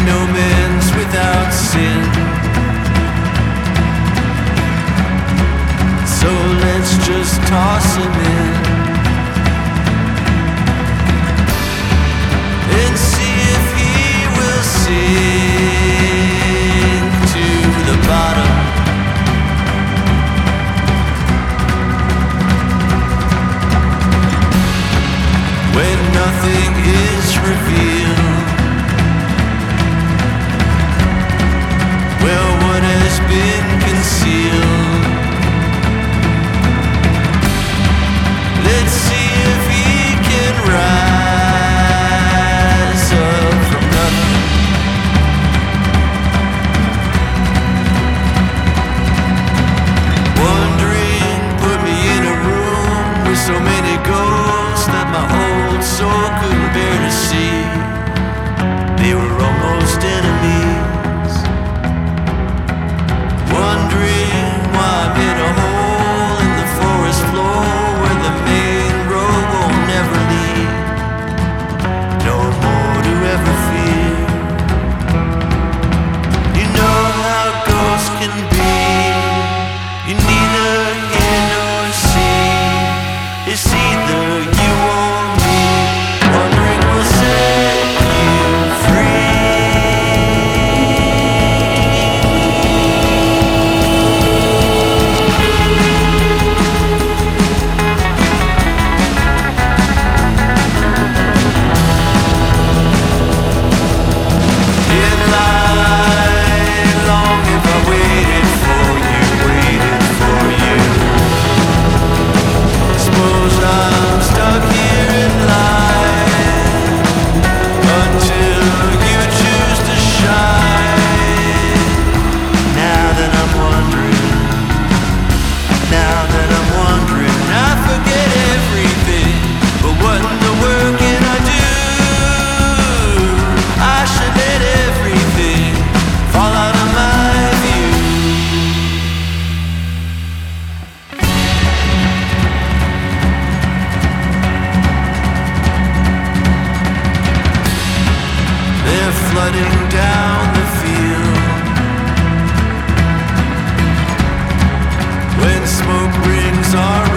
no man's without sin. So let's just toss him in and see if he will sink to the bottom. When nothing is revealed, well, what has been concealed? Let's see if he can rise up from nothing. Wondering put me in a room with so many ghosts that my old soul couldn't bear to see. They were almost enemies. Wondering why I'm in a hole in the forest floor where the main road will never lead. No more to ever fear. You know how ghosts can be. You neither hear nor see. It's either you or me. Wondering will set you free. In line, long if I waited for you, Suppose I'm stuck here in line until you choose to shine. Now that I'm wondering, I forget everything. But what in the world can I do? I should let everything fall out of my view. They're flooding down the field when smoke rings are